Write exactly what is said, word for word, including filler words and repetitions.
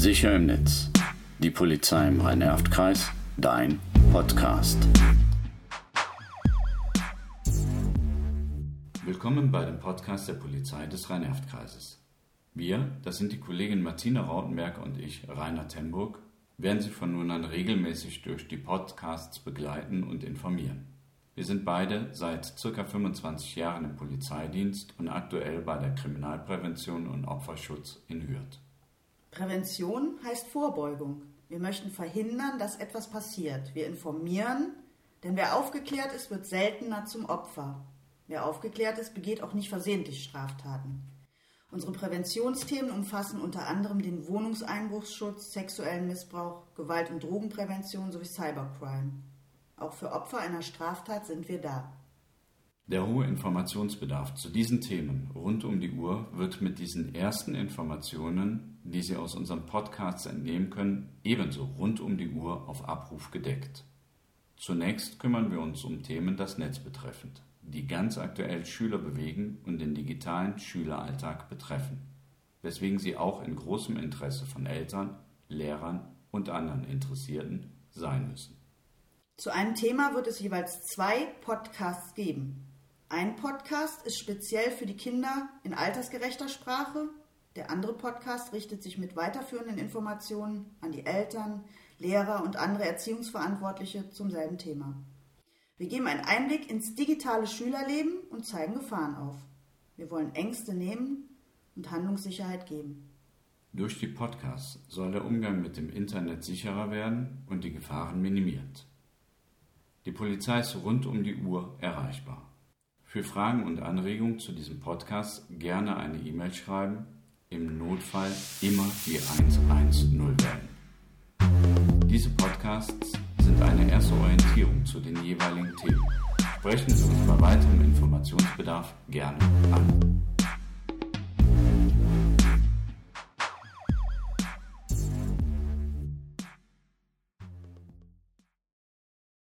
Sicher im Netz. Die Polizei im Rhein-Erft-Kreis. Dein Podcast. Willkommen bei dem Podcast der Polizei des Rhein-Erft-Kreises. Wir, das sind die Kollegin Martina Rautenberg und ich, Rainer Temburg, werden Sie von nun an regelmäßig durch die Podcasts begleiten und informieren. Wir sind beide seit ca. fünfundzwanzig Jahren im Polizeidienst und aktuell bei der Kriminalprävention und Opferschutz in Hürth. Prävention heißt Vorbeugung. Wir möchten verhindern, dass etwas passiert. Wir informieren, denn wer aufgeklärt ist, wird seltener zum Opfer. Wer aufgeklärt ist, begeht auch nicht versehentlich Straftaten. Unsere Präventionsthemen umfassen unter anderem den Wohnungseinbruchsschutz, sexuellen Missbrauch, Gewalt- und Drogenprävention sowie Cybercrime. Auch für Opfer einer Straftat sind wir da. Der hohe Informationsbedarf zu diesen Themen rund um die Uhr wird mit diesen ersten Informationen, die Sie aus unserem Podcast entnehmen können, ebenso rund um die Uhr auf Abruf gedeckt. Zunächst kümmern wir uns um Themen das Netz betreffend, die ganz aktuell Schüler bewegen und den digitalen Schüleralltag betreffen, weswegen sie auch in großem Interesse von Eltern, Lehrern und anderen Interessierten sein müssen. Zu einem Thema wird es jeweils zwei Podcasts geben. Ein Podcast ist speziell für die Kinder in altersgerechter Sprache. Der andere Podcast richtet sich mit weiterführenden Informationen an die Eltern, Lehrer und andere Erziehungsverantwortliche zum selben Thema. Wir geben einen Einblick ins digitale Schülerleben und zeigen Gefahren auf. Wir wollen Ängste nehmen und Handlungssicherheit geben. Durch die Podcasts soll der Umgang mit dem Internet sicherer werden und die Gefahren minimiert. Die Polizei ist rund um die Uhr erreichbar. Für Fragen und Anregungen zu diesem Podcast gerne eine E-Mail schreiben, im Notfall immer die hundertzehn wählen. Diese Podcasts sind eine erste Orientierung zu den jeweiligen Themen. Sprechen Sie uns bei weiterem Informationsbedarf gerne an.